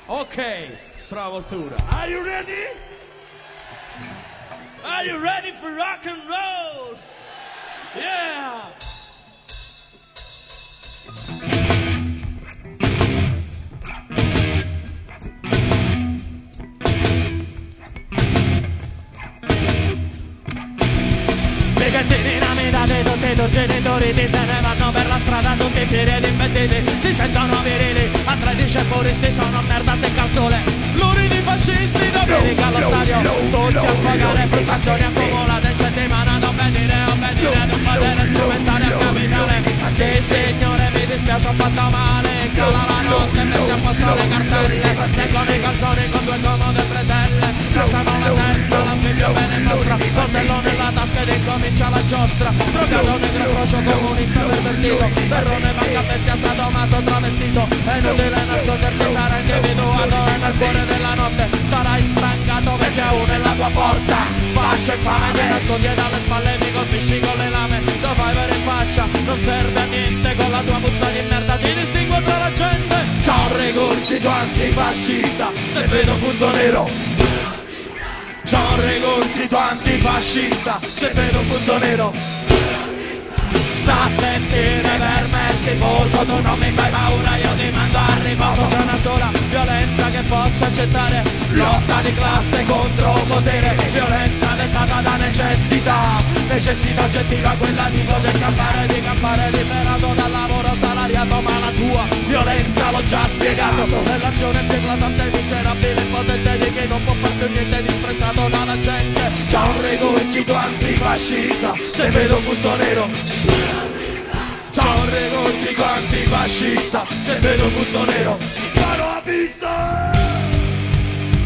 Ok, stravoltura. Are you ready? Are you ready for rock and roll? Yeah! Bigliettini nominati, tutti i tuoi genitori ti se ne vanno per la strada, tutti i piedi impettiti, si sentono virili, atletici e puristi sono merda secca al sole, luridi fascisti domenica allo stadio, tutti a sfogare frustrazioni accumulate in settimana, non venire a obbedire ad un potere strumentale al capitale, sì signore mi dispiace ho fatto male, cala la notte, messi a posto le cartelle, leggono i calzoni con due comode bretelle, lasciano la testa, l'anfibio bene in nostra, coltello nella tasca ed incomincia la giostra, drogato negro crocio comunista pervertito, terrone banca bestia sadomaso travestito, è inutile nasconderti, sarai individuato e nel cuore della notte sarai sprangato perché uno è la tua forza, fascia e fame, ti nascondi e dalle spalle mi colpisci con le lame, lo fai avere in faccia, non serve a niente, con la tua puzza di merda ti distingo tra la gente, c'ho un rigurgito antifascista, se vedo un punto nero. C'ho un rigurgito antifascista, se vedo un punto nero. Sta a sentire per me schifoso, tu non mi fai paura, io ti mando a riposo. C'è una sola violenza che posso accettare, lotta di classe contro potere, violenza dettata da necessità, necessità oggettiva quella di poter campare liberato dal lavoro salariato, ma la tua violenza l'ho già spiegato, è l'azione più eclatante, miserabile, impotente di chi non può far più niente, disprezzato dalla gente. C'ho un rigurgito antifascista, se vedo un punto nero. C'ho un rigurgito antifascista, se vedo un punto nero. Sparo a vista!